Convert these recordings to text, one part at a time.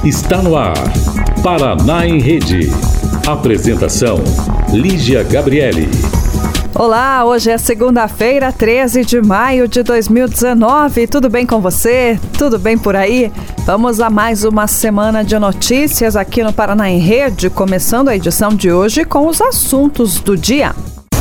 Está no ar, Paraná em Rede. Apresentação, Lígia Gabriele. Olá, hoje é segunda-feira, 13 de maio de 2019. Tudo bem com você? Tudo bem por aí? Vamos a mais uma semana de notícias aqui no Paraná em Rede, começando a edição de hoje com os assuntos do dia.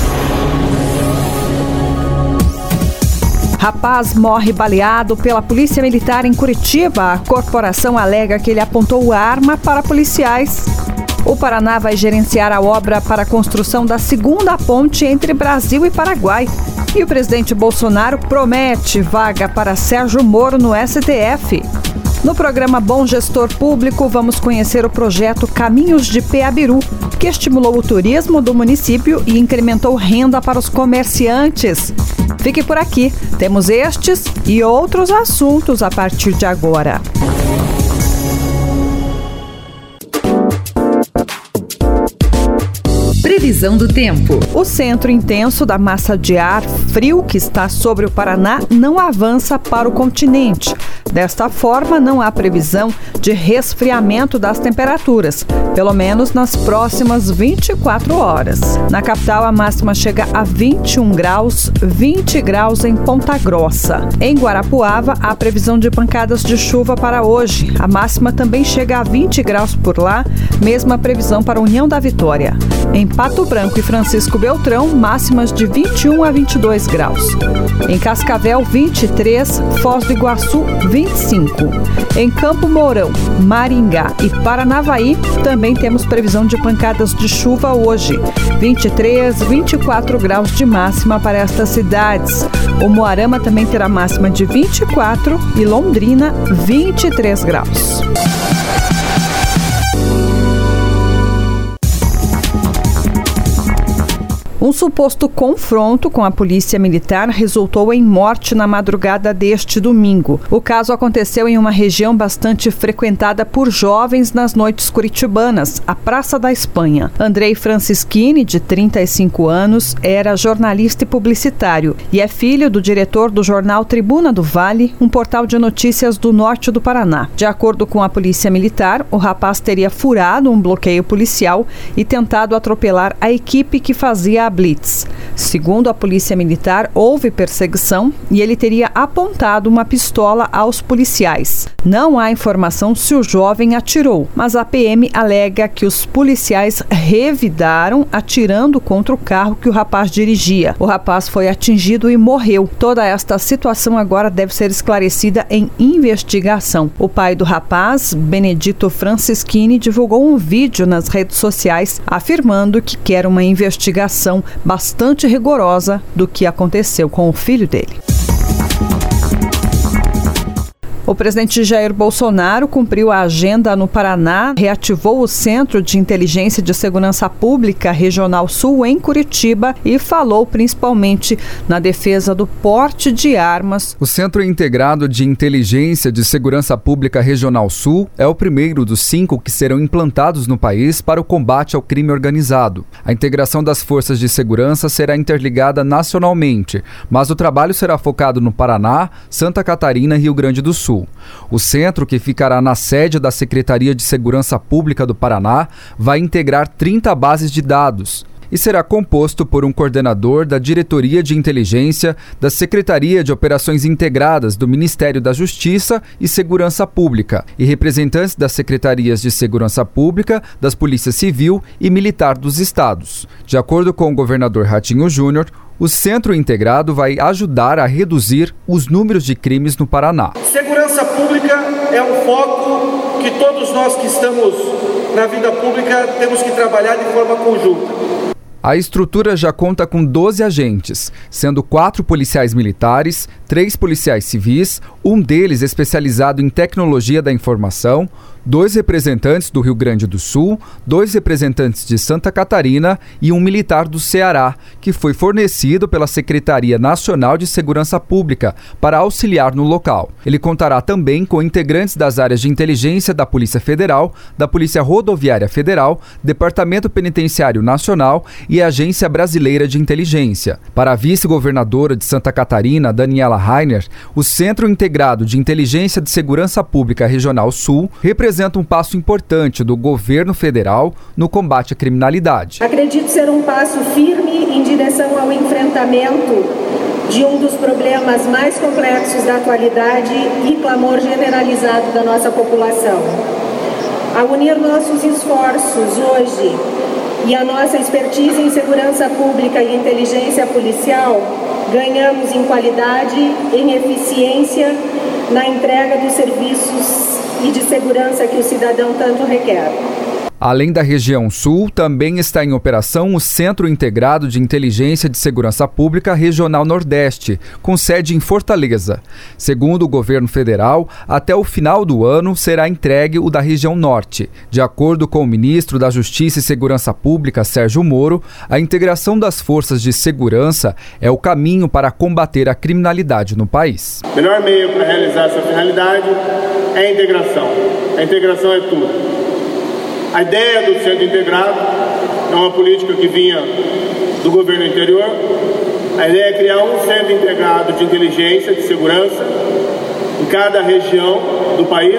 Rapaz morre baleado pela Polícia Militar em Curitiba. A corporação alega que ele apontou arma para policiais. O Paraná vai gerenciar a obra para a construção da segunda ponte entre Brasil e Paraguai. E o presidente Bolsonaro promete vaga para Sérgio Moro no STF. No programa Bom Gestor Público, vamos conhecer o projeto Caminhos de Peabiru, que estimulou o turismo do município e incrementou renda para os comerciantes. Fique por aqui, temos estes e outros assuntos a partir de agora. Previsão do tempo. O centro intenso da massa de ar frio que está sobre o Paraná não avança para o continente. Desta forma, não há previsão de resfriamento das temperaturas, pelo menos nas próximas 24 horas. Na capital, a máxima chega a 21 graus, 20 graus em Ponta Grossa. Em Guarapuava, há previsão de pancadas de chuva para hoje. A máxima também chega a 20 graus por lá, mesma previsão para União da Vitória. Em Pato Branco e Francisco Beltrão, máximas de 21 a 22 graus. Em Cascavel, 23, Foz do Iguaçu, 25. Em Campo Mourão, Maringá e Paranavaí, também temos previsão de pancadas de chuva hoje. 23, 24 graus de máxima para estas cidades. O Moarama também terá máxima de 24 e Londrina, 23 graus. Um suposto confronto com a polícia militar resultou em morte na madrugada deste domingo. O caso aconteceu em uma região bastante frequentada por jovens nas noites curitibanas, a Praça da Espanha. Andrei Francischini, de 35 anos, era jornalista e publicitário e é filho do diretor do jornal Tribuna do Vale, um portal de notícias do norte do Paraná. De acordo com a polícia militar, o rapaz teria furado um bloqueio policial e tentado atropelar a equipe que fazia a blitz. Segundo a polícia militar, houve perseguição e ele teria apontado uma pistola aos policiais. Não há informação se o jovem atirou, mas a PM alega que os policiais revidaram atirando contra o carro que o rapaz dirigia. O rapaz foi atingido e morreu. Toda esta situação agora deve ser esclarecida em investigação. O pai do rapaz, Benedito Francischini, divulgou um vídeo nas redes sociais afirmando que quer uma investigação bastante rigorosa do que aconteceu com o filho dele. O presidente Jair Bolsonaro cumpriu a agenda no Paraná, reativou o Centro de Inteligência de Segurança Pública Regional Sul em Curitiba e falou principalmente na defesa do porte de armas. O Centro Integrado de Inteligência de Segurança Pública Regional Sul é o primeiro dos 5 que serão implantados no país para o combate ao crime organizado. A integração das forças de segurança será interligada nacionalmente, mas o trabalho será focado no Paraná, Santa Catarina e Rio Grande do Sul. O centro, que ficará na sede da Secretaria de Segurança Pública do Paraná, vai integrar 30 bases de dados e será composto por um coordenador da Diretoria de Inteligência da Secretaria de Operações Integradas do Ministério da Justiça e Segurança Pública e representantes das Secretarias de Segurança Pública, das Polícias Civil e Militar dos estados. De acordo com o governador Ratinho Júnior, o Centro Integrado vai ajudar a reduzir os números de crimes no Paraná. Segurança pública é um foco que todos nós que estamos na vida pública temos que trabalhar de forma conjunta. A estrutura já conta com 12 agentes, sendo 4 policiais militares, 3 policiais civis, um deles especializado em tecnologia da informação, 2 representantes do Rio Grande do Sul, 2 representantes de Santa Catarina e um militar do Ceará, que foi fornecido pela Secretaria Nacional de Segurança Pública para auxiliar no local. Ele contará também com integrantes das áreas de inteligência da Polícia Federal, da Polícia Rodoviária Federal, Departamento Penitenciário Nacional e Agência Brasileira de Inteligência. Para a vice-governadora de Santa Catarina, Daniela Rainer, o Centro Integrado de Inteligência de Segurança Pública Regional Sul representa representa um passo importante do governo federal no combate à criminalidade. Acredito ser um passo firme em direção ao enfrentamento de um dos problemas mais complexos da atualidade e clamor generalizado da nossa população. Ao unir nossos esforços hoje e a nossa expertise em segurança pública e inteligência policial, ganhamos em qualidade, em eficiência, na entrega dos serviços e de segurança que o cidadão tanto requer. Além da região sul, também está em operação o Centro Integrado de Inteligência de Segurança Pública Regional Nordeste, com sede em Fortaleza. Segundo o governo federal, até o final do ano será entregue o da região norte. De acordo com o ministro da Justiça e Segurança Pública, Sérgio Moro, a integração das forças de segurança é o caminho para combater a criminalidade no país. O melhor meio para realizar essa finalidade é a integração. A integração é tudo. A ideia do Centro Integrado é uma política que vinha do governo anterior. A ideia é criar um Centro Integrado de Inteligência, de Segurança, em cada região do país,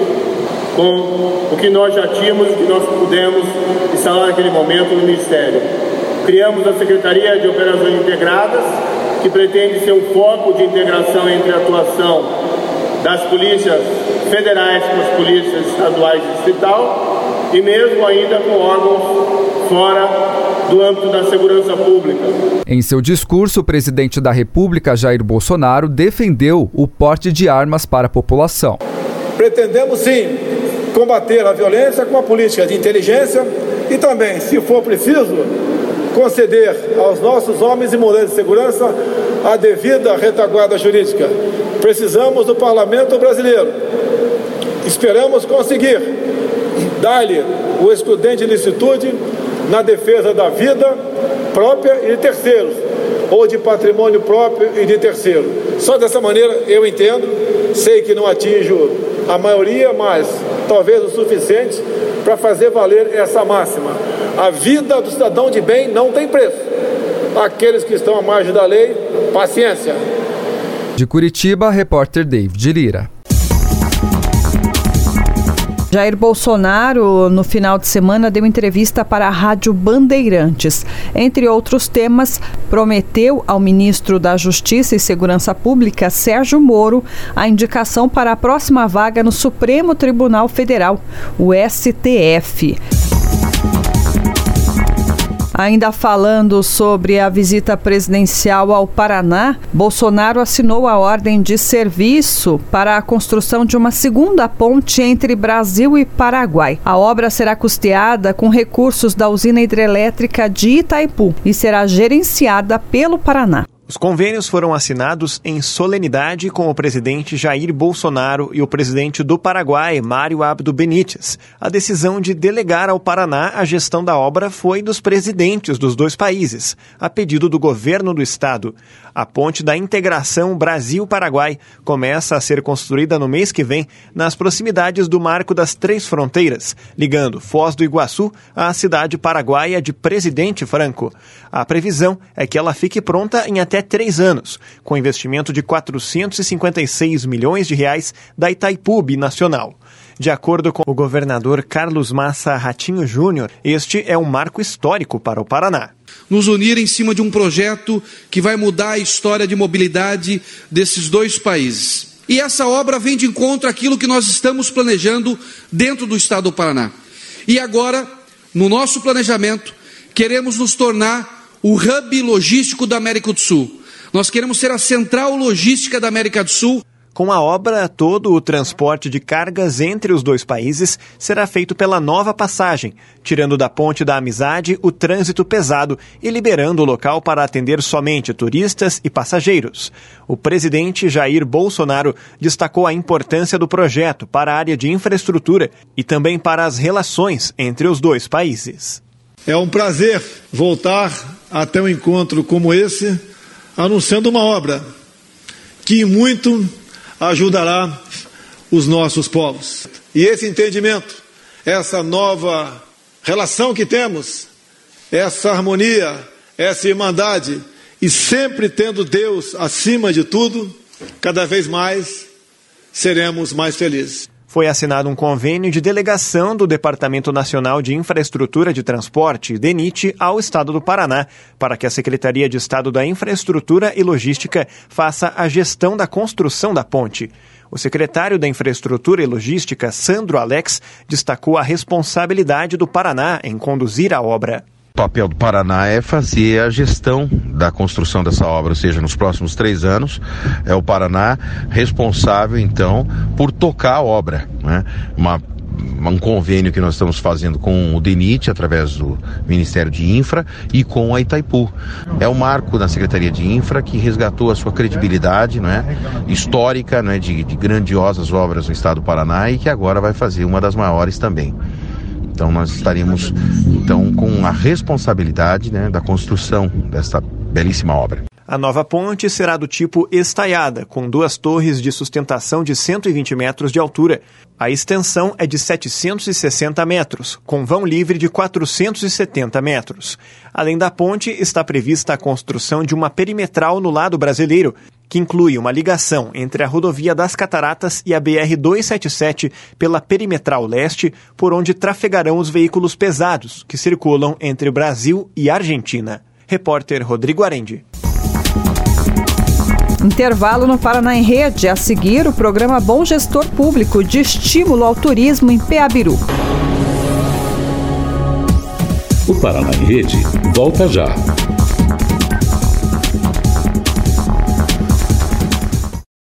com o que nós já tínhamos e que nós pudemos instalar naquele momento no Ministério. Criamos a Secretaria de Operações Integradas, que pretende ser um foco de integração entre a atuação das polícias federais com as polícias estaduais e distrital, e mesmo ainda com órgãos fora do âmbito da segurança pública. Em seu discurso, o presidente da República, Jair Bolsonaro, defendeu o porte de armas para a população. Pretendemos, sim, combater a violência com a política de inteligência e também, se for preciso, conceder aos nossos homens e mulheres de segurança a devida retaguarda jurídica. Precisamos do Parlamento brasileiro. Esperamos conseguir dar-lhe o excludente de licitude na defesa da vida própria e de terceiros, ou de patrimônio próprio e de terceiro. Só dessa maneira eu entendo, sei que não atinjo a maioria, mas talvez o suficiente para fazer valer essa máxima. A vida do cidadão de bem não tem preço. Aqueles que estão à margem da lei, paciência. De Curitiba, repórter David Lira. Jair Bolsonaro, no final de semana, deu entrevista para a Rádio Bandeirantes. Entre outros temas, prometeu ao ministro da Justiça e Segurança Pública, Sérgio Moro, a indicação para a próxima vaga no Supremo Tribunal Federal, o STF. Ainda falando sobre a visita presidencial ao Paraná, Bolsonaro assinou a ordem de serviço para a construção de uma segunda ponte entre Brasil e Paraguai. A obra será custeada com recursos da usina hidrelétrica de Itaipu e será gerenciada pelo Paraná. Os convênios foram assinados em solenidade com o presidente Jair Bolsonaro e o presidente do Paraguai, Mário Abdo Benítez. A decisão de delegar ao Paraná a gestão da obra foi dos presidentes dos dois países, a pedido do governo do estado. A ponte da integração Brasil-Paraguai começa a ser construída no mês que vem nas proximidades do Marco das Três Fronteiras, ligando Foz do Iguaçu à cidade paraguaia de Presidente Franco. A previsão é que ela fique pronta em até 3 anos, com investimento de 456 milhões de reais da Itaipu Binacional. De acordo com o governador Carlos Massa Ratinho Júnior, este é um marco histórico para o Paraná. Nos unir em cima de um projeto que vai mudar a história de mobilidade desses dois países. E essa obra vem de encontro àquilo que nós estamos planejando dentro do estado do Paraná. E agora, no nosso planejamento, queremos nos tornar o hub logístico da América do Sul. Nós queremos ser a central logística da América do Sul. Com a obra, todo o transporte de cargas entre os dois países será feito pela nova passagem, tirando da Ponte da Amizade o trânsito pesado e liberando o local para atender somente turistas e passageiros. O presidente Jair Bolsonaro destacou a importância do projeto para a área de infraestrutura e também para as relações entre os dois países. É um prazer voltar até um encontro como esse, anunciando uma obra que muito ajudará os nossos povos. E esse entendimento, essa nova relação que temos, essa harmonia, essa irmandade, e sempre tendo Deus acima de tudo, cada vez mais seremos mais felizes. Foi assinado um convênio de delegação do Departamento Nacional de Infraestrutura de Transporte, DENIT, ao Estado do Paraná, para que a Secretaria de Estado da Infraestrutura e Logística faça a gestão da construção da ponte. O secretário da Infraestrutura e Logística, Sandro Alex, destacou a responsabilidade do Paraná em conduzir a obra. O papel do Paraná é fazer a gestão da construção dessa obra, ou seja, nos próximos 3 anos é o Paraná responsável, então, por tocar a obra, né? Um convênio que nós estamos fazendo com o DENIT, através do Ministério de Infra, e com a Itaipu. É o marco da Secretaria de Infra que resgatou a sua credibilidade, né, histórica, né, de grandiosas obras no estado do Paraná e que agora vai fazer uma das maiores também. Então nós estaremos com a responsabilidade, né, da construção desta belíssima obra. A nova ponte será do tipo estaiada, com 2 torres de sustentação de 120 metros de altura. A extensão é de 760 metros, com vão livre de 470 metros. Além da ponte, está prevista a construção de uma perimetral no lado brasileiro, que inclui uma ligação entre a rodovia das Cataratas e a BR-277 pela perimetral leste, por onde trafegarão os veículos pesados que circulam entre o Brasil e a Argentina. Repórter Rodrigo Arendi. Intervalo no Paraná em Rede. A seguir, o programa Bom Gestor Público de estímulo ao turismo em Peabiru. O Paraná em Rede volta já.